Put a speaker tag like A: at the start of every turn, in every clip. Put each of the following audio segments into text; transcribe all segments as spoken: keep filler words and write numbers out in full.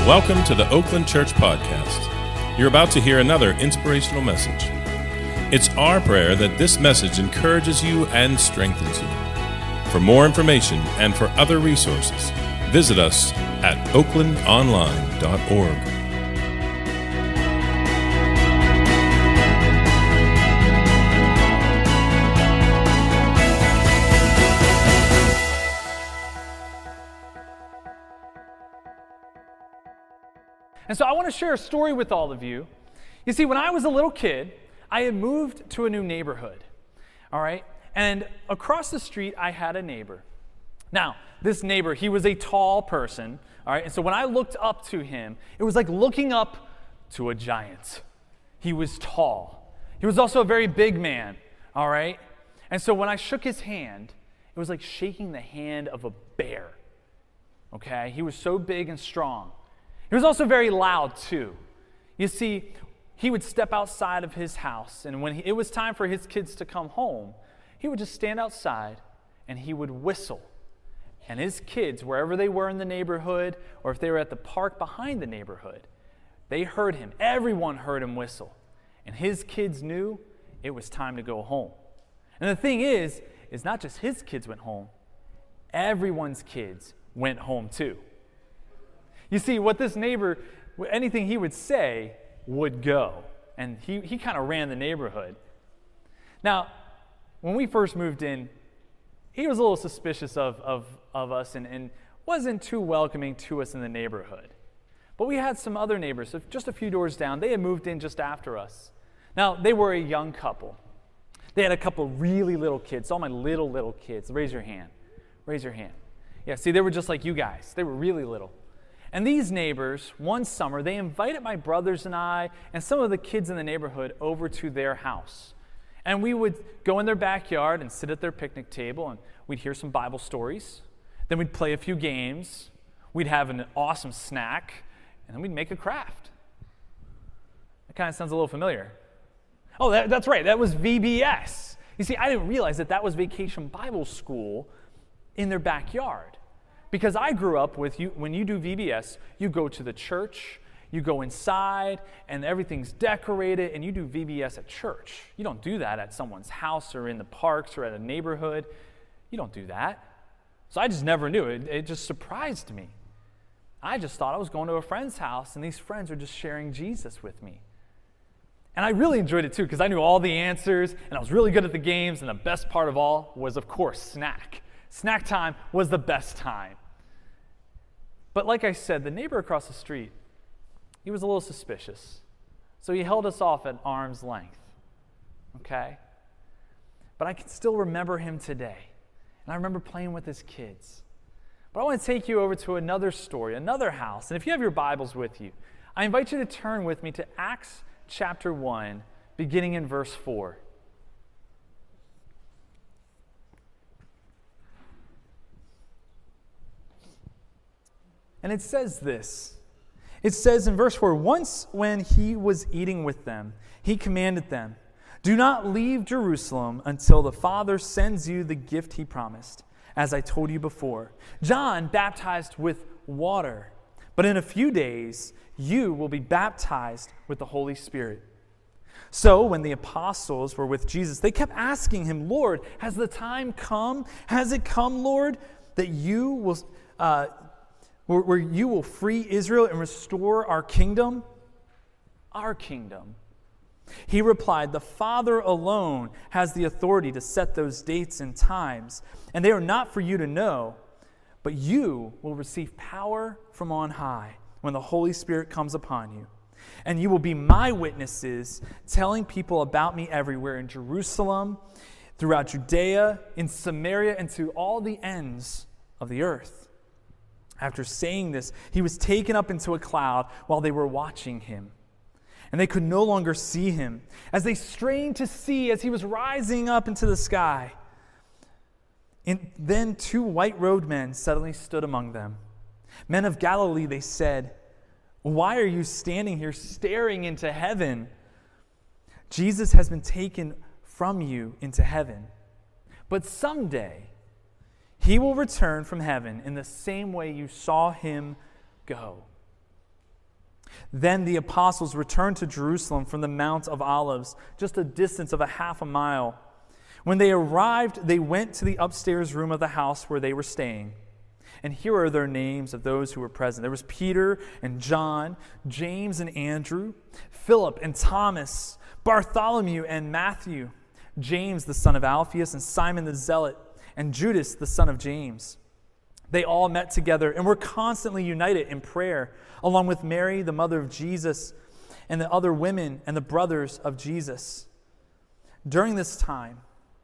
A: Welcome to the Oakland Church Podcast. You're about to hear another inspirational message. It's our prayer that this message encourages you and strengthens you. For more information and for other resources, visit us at oakland online dot org.
B: And so I want to share a story with all of you. You see, when I was a little kid, I had moved to a new neighborhood, all right? And across the street, I had a neighbor. Now, this neighbor, he was a tall person, all right? And so when I looked up to him, it was like looking up to a giant. He was tall. He was also a very big man, all right? And so when I shook his hand, it was like shaking the hand of a bear, okay? He was so big and strong. He was also very loud, too. You see, he would step outside of his house, and when he, it was time for his kids to come home, he would just stand outside, and he would whistle. And his kids, wherever they were in the neighborhood, or if they were at the park behind the neighborhood, they heard him. Everyone heard him whistle. And his kids knew it was time to go home. And the thing is, is not just his kids went home, everyone's kids went home, too. You see, what this neighbor, anything he would say would go. And he, he kind of ran the neighborhood. Now, when we first moved in, he was a little suspicious of, of, of us and, and wasn't too welcoming to us in the neighborhood. But we had some other neighbors, so just a few doors down. They had moved in just after us. Now, they were a young couple. They had a couple really little kids. All my little, little kids. Raise your hand. Raise your hand. Yeah, see, they were just like you guys. They were really little. And these neighbors, one summer, they invited my brothers and I and some of the kids in the neighborhood over to their house. And we would go in their backyard and sit at their picnic table, and we'd hear some Bible stories. Then we'd play a few games. We'd have an awesome snack, and then we'd make a craft. That kind of sounds a little familiar. Oh, that, that's right. That was V B S. You see, I didn't realize that that was Vacation Bible School in their backyard. Because I grew up with, you. When you do V B S, you go to the church, you go inside, and everything's decorated, and you do V B S at church. You don't do that at someone's house or in the parks or at a neighborhood. You don't do that. So I just never knew. It, it just surprised me. I just thought I was going to a friend's house, and these friends were just sharing Jesus with me. And I really enjoyed it, too, because I knew all the answers, and I was really good at the games, and the best part of all was, of course, snack. Snack time was the best time. But like I said, the neighbor across the street, he was a little suspicious. So he held us off at arm's length, okay? But I can still remember him today. And I remember playing with his kids. But I want to take you over to another story, another house. And if you have your Bibles with you, I invite you to turn with me to Acts chapter one, beginning in verse four. And it says this. It says in verse four, once when he was eating with them, he commanded them, do not leave Jerusalem until the Father sends you the gift he promised, as I told you before. John baptized with water, but in a few days you will be baptized with the Holy Spirit. So when the apostles were with Jesus, they kept asking him, Lord, has the time come? Has it come, Lord, that you will... Uh, Where, where you will free Israel and restore our kingdom? Our kingdom. He replied, the Father alone has the authority to set those dates and times, and they are not for you to know, but you will receive power from on high when the Holy Spirit comes upon you. And you will be my witnesses, telling people about me everywhere in Jerusalem, throughout Judea, in Samaria, and to all the ends of the earth. After saying this, he was taken up into a cloud while they were watching him. And they could no longer see him, as they strained to see as he was rising up into the sky. And then two white-robed men suddenly stood among them. Men of Galilee, they said, why are you standing here staring into heaven? Jesus has been taken from you into heaven. But someday he will return from heaven in the same way you saw him go. Then the apostles returned to Jerusalem from the Mount of Olives, just a distance of a half a mile. When they arrived, they went to the upstairs room of the house where they were staying. And here are their names of those who were present. There was Peter and John, James and Andrew, Philip and Thomas, Bartholomew and Matthew, James the son of Alphaeus and Simon the Zealot, and Judas the son of James. They all met together and were constantly united in prayer, along with Mary, the mother of Jesus, and the other women and the brothers of Jesus. During this time,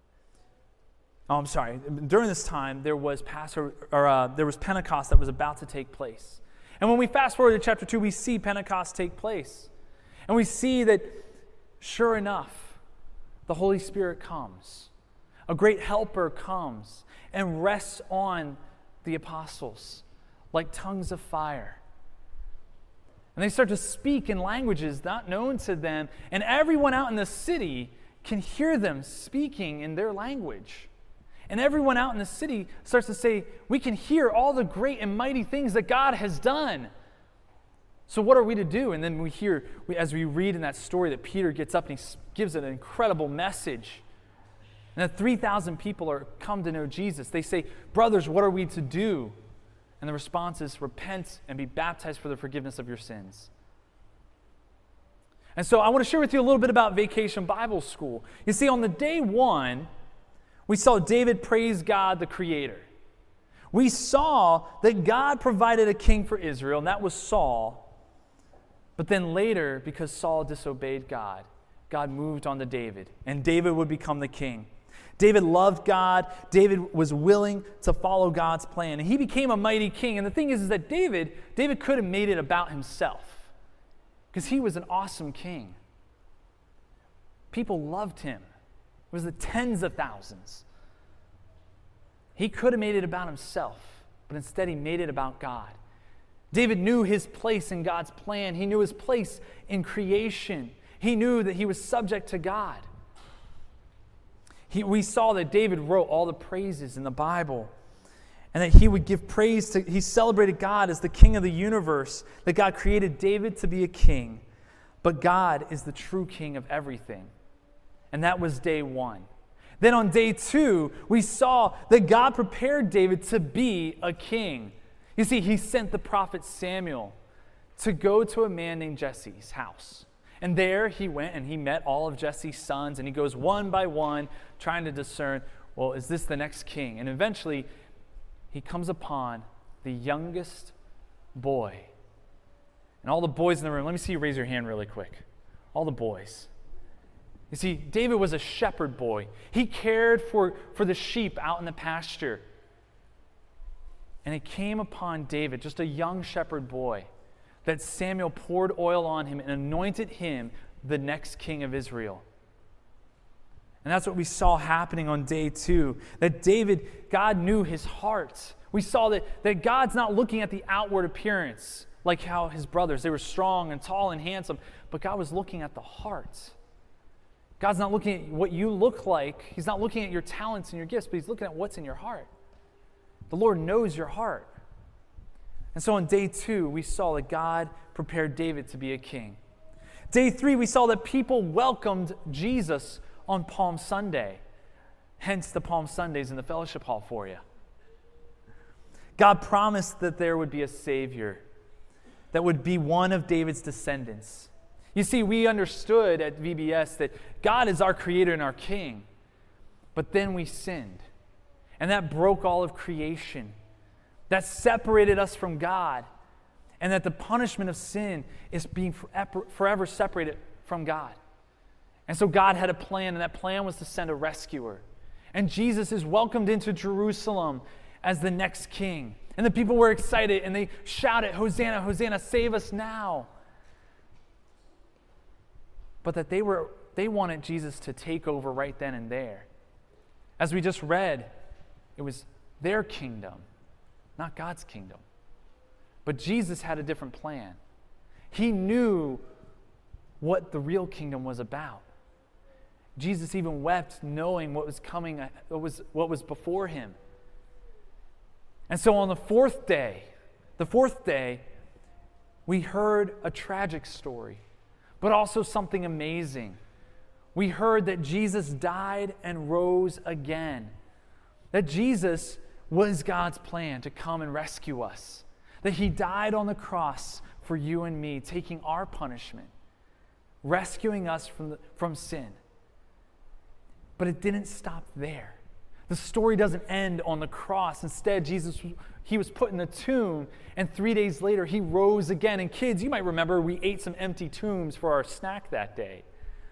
B: oh, I'm sorry. During this time, there was Passover, or uh, there was Pentecost that was about to take place. And when we fast forward to chapter two, we see Pentecost take place, and we see that, sure enough, the Holy Spirit comes. A great helper comes and rests on the apostles like tongues of fire. And they start to speak in languages not known to them, and everyone out in the city can hear them speaking in their language. And everyone out in the city starts to say, we can hear all the great and mighty things that God has done. So what are we to do? And then we hear, we, as we read in that story, that Peter gets up and he gives an incredible message. And that three thousand people are come to know Jesus. They say, brothers, what are we to do? And the response is, repent and be baptized for the forgiveness of your sins. And so I want to share with you a little bit about Vacation Bible School. You see, on the day one, we saw David praise God, the Creator. We saw that God provided a king for Israel, and that was Saul. But then later, because Saul disobeyed God, God moved on to David, and David would become the king. David loved God. David was willing to follow God's plan, and he became a mighty king. And the thing is, is that David, David could have made it about himself because he was an awesome king. People loved him. It was the tens of thousands. He could have made it about himself, but instead he made it about God. David knew his place in God's plan. He knew his place in creation. He knew that he was subject to God. He, we saw that David wrote all the praises in the Bible, and that he would give praise to, he celebrated God as the king of the universe, that God created David to be a king, but God is the true king of everything. And that was day one. Then on day two, we saw that God prepared David to be a king. You see, he sent the prophet Samuel to go to a man named Jesse's house. And there he went and he met all of Jesse's sons, and he goes one by one trying to discern, well, is this the next king? And eventually he comes upon the youngest boy. And all the boys in the room, let me see you raise your hand really quick. All the boys. You see, David was a shepherd boy. He cared for, for the sheep out in the pasture. And it came upon David, just a young shepherd boy, that Samuel poured oil on him and anointed him the next king of Israel. And that's what we saw happening on day two. That David, God knew his heart. We saw that, that God's not looking at the outward appearance like how his brothers, they were strong and tall and handsome, but God was looking at the heart. God's not looking at what you look like. He's not looking at your talents and your gifts, but he's looking at what's in your heart. The Lord knows your heart. And so on day two, we saw that God prepared David to be a king. Day three, we saw that people welcomed Jesus on Palm Sunday. Hence the Palm Sundays in the fellowship hall for you. God promised that there would be a Savior that would be one of David's descendants. You see, we understood at V B S that God is our creator and our king. But then we sinned. And that broke all of creation. That separated us from God. And that the punishment of sin is being forever separated from God. And so God had a plan, and that plan was to send a rescuer. And Jesus is welcomed into Jerusalem as the next king. And the people were excited, and they shouted, Hosanna, Hosanna, save us now. But that they were they wanted Jesus to take over right then and there. As we just read, it was their kingdom, not God's kingdom. But Jesus had a different plan. He knew what the real kingdom was about. Jesus even wept knowing what was coming, what was, what was before him. And so on the fourth day, the fourth day, we heard a tragic story, but also something amazing. We heard that Jesus died and rose again. That Jesus was God's plan to come and rescue us. That he died on the cross for you and me, taking our punishment, rescuing us from, the, from sin. But it didn't stop there. The story doesn't end on the cross. Instead, Jesus, he was put in the tomb, and three days later, he rose again. And kids, you might remember we ate some empty tombs for our snack that day.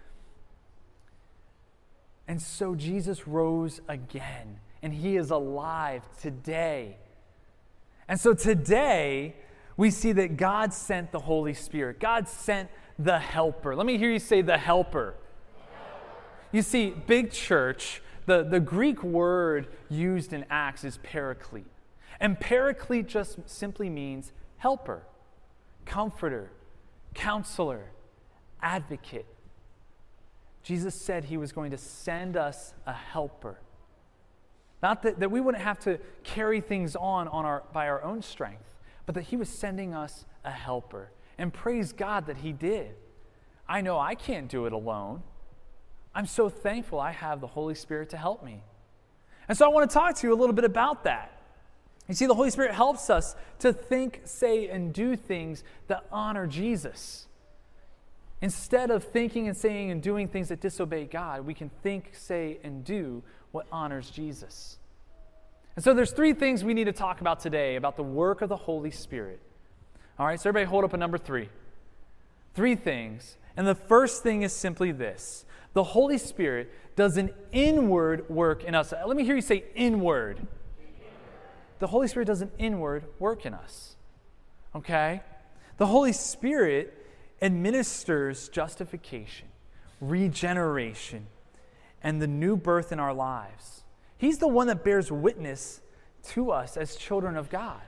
B: And so Jesus rose again, and he is alive today. And so today, we see that God sent the Holy Spirit. God sent the Helper. Let me hear you say the Helper. You see, big church, the, the Greek word used in Acts is paraclete. And paraclete just simply means helper, comforter, counselor, advocate. Jesus said he was going to send us a helper. Not that, that we wouldn't have to carry things on, on our, by our own strength, but that he was sending us a helper. And praise God that he did. I know I can't do it alone. I'm so thankful I have the Holy Spirit to help me. And so I want to talk to you a little bit about that. You see, the Holy Spirit helps us to think, say, and do things that honor Jesus. Instead of thinking and saying and doing things that disobey God, we can think, say, and do what honors Jesus. And so there's three things we need to talk about today about the work of the Holy Spirit. All right, so everybody hold up a number three. Three things. And the first thing is simply this. The Holy Spirit does an inward work in us. Let me hear you say inward. The Holy Spirit does an inward work in us. Okay? The Holy Spirit administers justification, regeneration, and the new birth in our lives. He's the one that bears witness to us as children of God.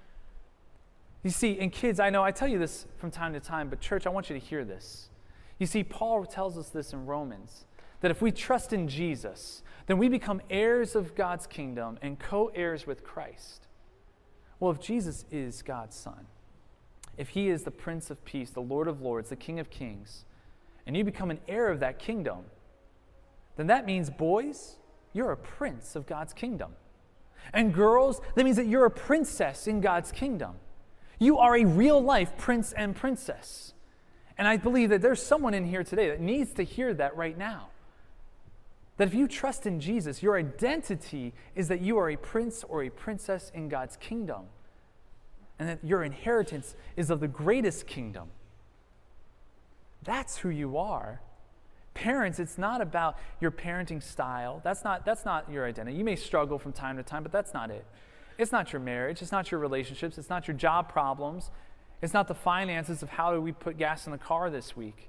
B: You see, and kids, I know I tell you this from time to time, but church, I want you to hear this. You see, Paul tells us this in Romans, that if we trust in Jesus, then we become heirs of God's kingdom and co-heirs with Christ. Well, if Jesus is God's Son, if he is the Prince of Peace, the Lord of Lords, the King of Kings, and you become an heir of that kingdom, then that means, boys, you're a prince of God's kingdom. And girls, that means that you're a princess in God's kingdom. You are a real-life prince and princess. And I believe that there's someone in here today that needs to hear that right now. That if you trust in Jesus, your identity is that you are a prince or a princess in God's kingdom. And that your inheritance is of the greatest kingdom. That's who you are. Parents, it's not about your parenting style. That's not, that's not your identity. You may struggle from time to time, but that's not it. It's not your marriage. It's not your relationships. It's not your job problems. It's not the finances of how do we put gas in the car this week.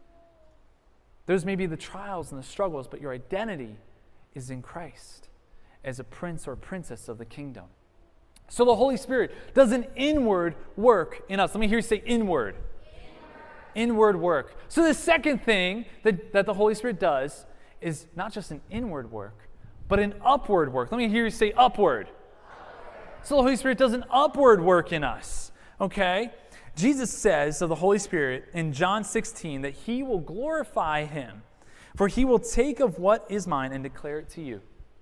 B: Those may be the trials and the struggles, but your identity is in Christ as a prince or princess of the kingdom. So the Holy Spirit does an inward work in us. Let me hear you say inward. Inward, inward work. So the second thing that, that the Holy Spirit does is not just an inward work, but an upward work. Let me hear you say upward. upward. So the Holy Spirit does an upward work in us. Okay? Jesus says of the Holy Spirit in John sixteen that he will glorify him, for he will take of what is mine and declare it to you.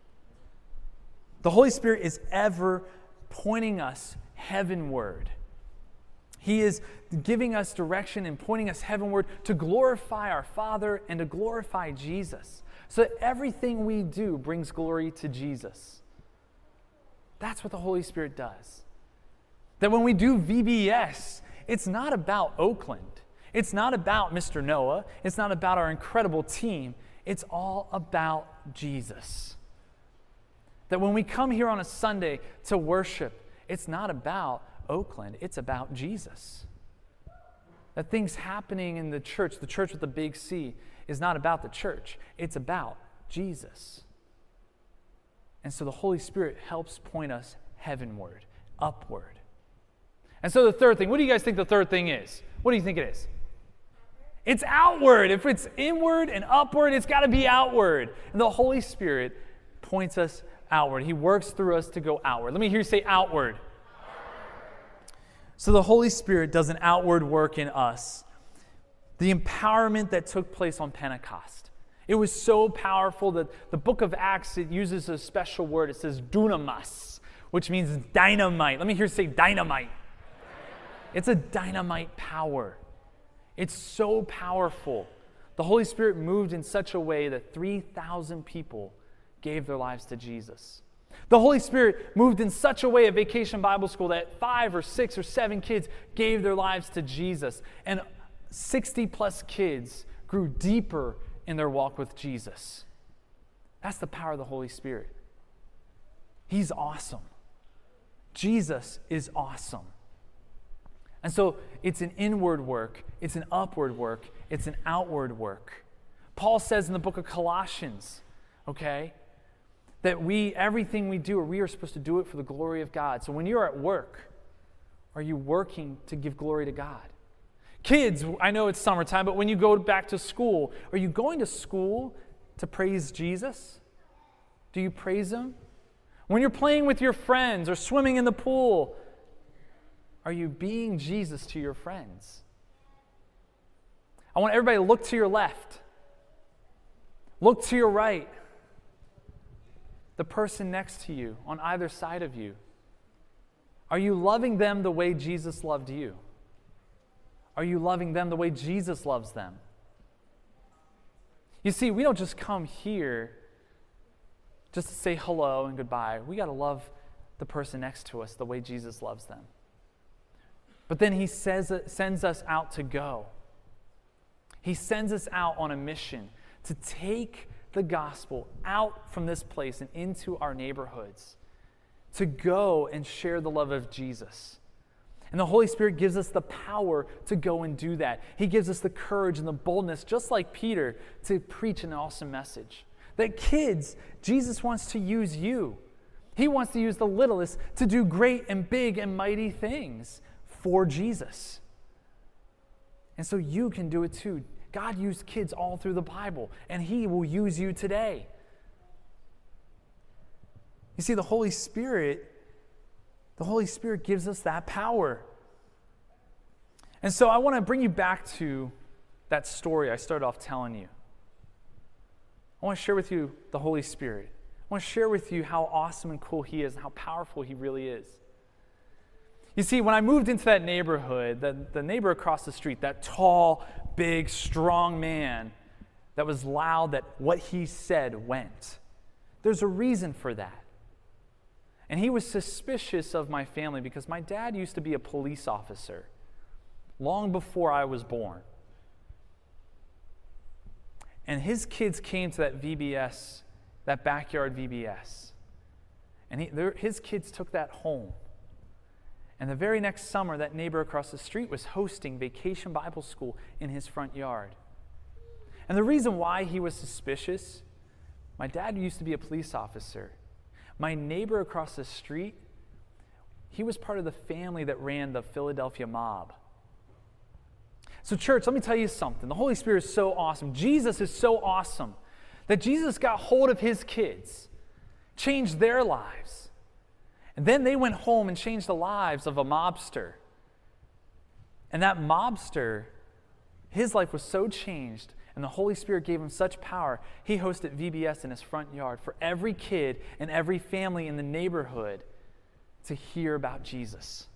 B: The Holy Spirit is ever pointing us heavenward. He is giving us direction and pointing us heavenward to glorify our Father and to glorify Jesus, so that everything we do brings glory to Jesus. That's what the Holy Spirit does. That when we do V B S, it's not about Oakland. It's not about Mister Noah. It's not about our incredible team. It's all about Jesus. That when we come here on a Sunday to worship, it's not about Oakland. It's about Jesus. That things happening in the church, the church with the big C, is not about the church. It's about Jesus. And so the Holy Spirit helps point us heavenward, upward. And so the third thing, what do you guys think the third thing is? What do you think it is? It's outward. If it's inward and upward, it's got to be outward. And the Holy Spirit points us outward. He works through us to go outward. Let me hear you say outward. outward. So the Holy Spirit does an outward work in us. The empowerment that took place on Pentecost. It was so powerful that the book of Acts, it uses a special word. It says dunamis, which means dynamite. Let me hear you say dynamite. It's a dynamite power. It's so powerful. The Holy Spirit moved in such a way that three thousand people gave their lives to Jesus. The Holy Spirit moved in such a way at Vacation Bible School that five or six or seven kids gave their lives to Jesus. And sixty plus kids grew deeper in their walk with Jesus. That's the power of the Holy Spirit. He's awesome. Jesus is awesome. And so it's an inward work, it's an upward work, it's an outward work. Paul says in the book of Colossians, okay, that we, everything we do, or we are supposed to do it for the glory of God. So when you're at work, are you working to give glory to God? Kids, I know it's summertime, but when you go back to school, are you going to school to praise Jesus? Do you praise Him? When you're playing with your friends or swimming in the pool, are you being Jesus to your friends? I want everybody to look to your left. Look to your right. The person next to you, on either side of you. Are you loving them the way Jesus loved you? Are you loving them the way Jesus loves them? You see, we don't just come here just to say hello and goodbye. We got to love the person next to us the way Jesus loves them. But then He says, sends us out to go. He sends us out on a mission to take the gospel out from this place and into our neighborhoods, to go and share the love of Jesus. And the Holy Spirit gives us the power to go and do that. He gives us the courage and the boldness, just like Peter, to preach an awesome message. That kids, Jesus wants to use you. He wants to use the littlest to do great and big and mighty things for Jesus. And so you can do it too. God used kids all through the Bible, and He will use you today. You see, the Holy Spirit, the Holy Spirit gives us that power. And so I want to bring you back to that story I started off telling you. I want to share with you the Holy Spirit. I want to share with you how awesome and cool He is and how powerful He really is. You see, when I moved into that neighborhood, the, the neighbor across the street, that tall, big, strong man that was loud, that what he said went. There's a reason for that. And he was suspicious of my family because my dad used to be a police officer long before I was born. And his kids came to that V B S, that backyard V B S. And he, his kids took that home. And the very next summer, that neighbor across the street was hosting Vacation Bible School in his front yard. And the reason why he was suspicious, my dad used to be a police officer. My neighbor across the street, he was part of the family that ran the Philadelphia mob. So church, let me tell you something. The Holy Spirit is so awesome. Jesus is so awesome that Jesus got hold of his kids, changed their lives. And then they went home and changed the lives of a mobster. And that mobster, his life was so changed, and the Holy Spirit gave him such power, he hosted V B S in his front yard for every kid and every family in the neighborhood to hear about Jesus.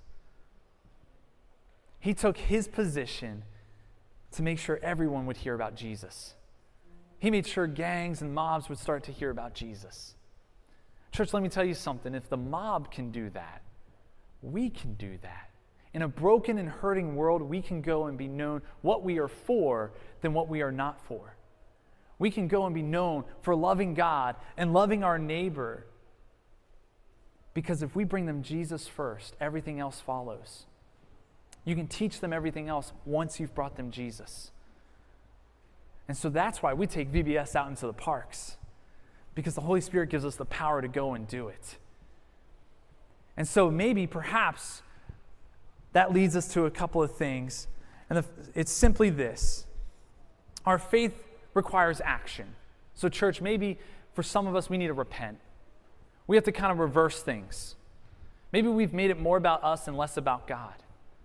B: He took his position to make sure everyone would hear about Jesus. He made sure gangs and mobs would start to hear about Jesus. Church, let me tell you something. If the mob can do that, we can do that. In a broken and hurting world, we can go and be known what we are for than what we are not for. We can go and be known for loving God and loving our neighbor. Because if we bring them Jesus first, everything else follows. You can teach them everything else once you've brought them Jesus. And so that's why we take V B S out into the parks. Because the Holy Spirit gives us the power to go and do it. And so maybe, perhaps, that leads us to a couple of things. And it's simply this. Our faith requires action. So church, maybe for some of us, we need to repent. We have to kind of reverse things. Maybe we've made it more about us and less about God.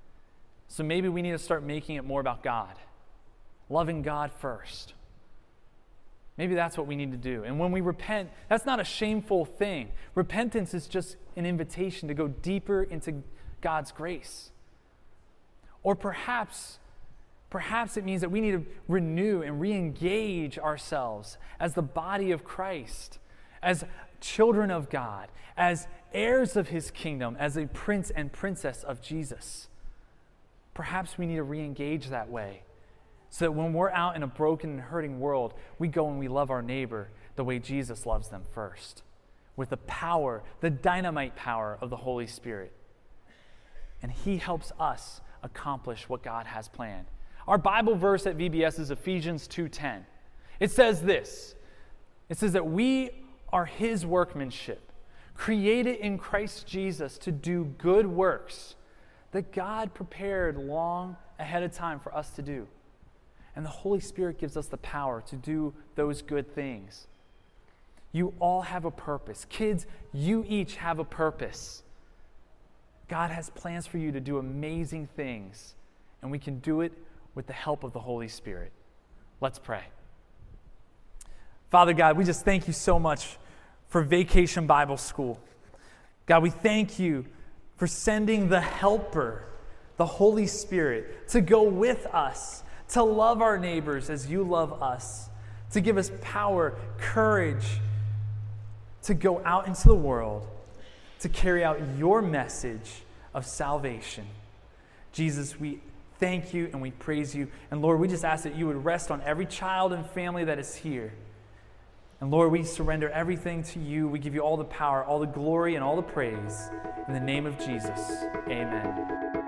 B: So maybe we need to start making it more about God, loving God first. Maybe that's what we need to do. And when we repent, that's not a shameful thing. Repentance is just an invitation to go deeper into God's grace. Or perhaps, perhaps it means that we need to renew and re-engage ourselves as the body of Christ, as children of God, as heirs of his kingdom, as a prince and princess of Jesus. Perhaps we need to re-engage that way, so that when we're out in a broken and hurting world, we go and we love our neighbor the way Jesus loves them first, with the power, the dynamite power of the Holy Spirit. And he helps us accomplish what God has planned. Our Bible verse at V B S is Ephesians two ten. It says this. It says that we are his workmanship, created in Christ Jesus to do good works that God prepared long ahead of time for us to do. And the Holy Spirit gives us the power to do those good things. You all have a purpose. Kids, you each have a purpose. God has plans for you to do amazing things, and we can do it with the help of the Holy Spirit. Let's pray. Father God, we just thank you so much for Vacation Bible School. God, we thank you for sending the Helper, the Holy Spirit, to go with us, to love our neighbors as you love us, to give us power, courage, to go out into the world, to carry out your message of salvation. Jesus, we thank you and we praise you. And Lord, we just ask that you would rest on every child and family that is here. And Lord, we surrender everything to you. We give you all the power, all the glory, and all the praise. In the name of Jesus, amen.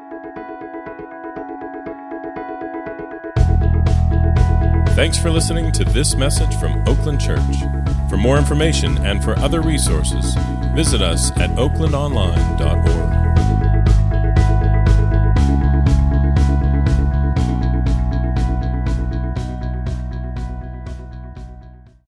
A: Thanks for listening to this message from Oakland Church. For more information and for other resources, visit us at oakland online dot org.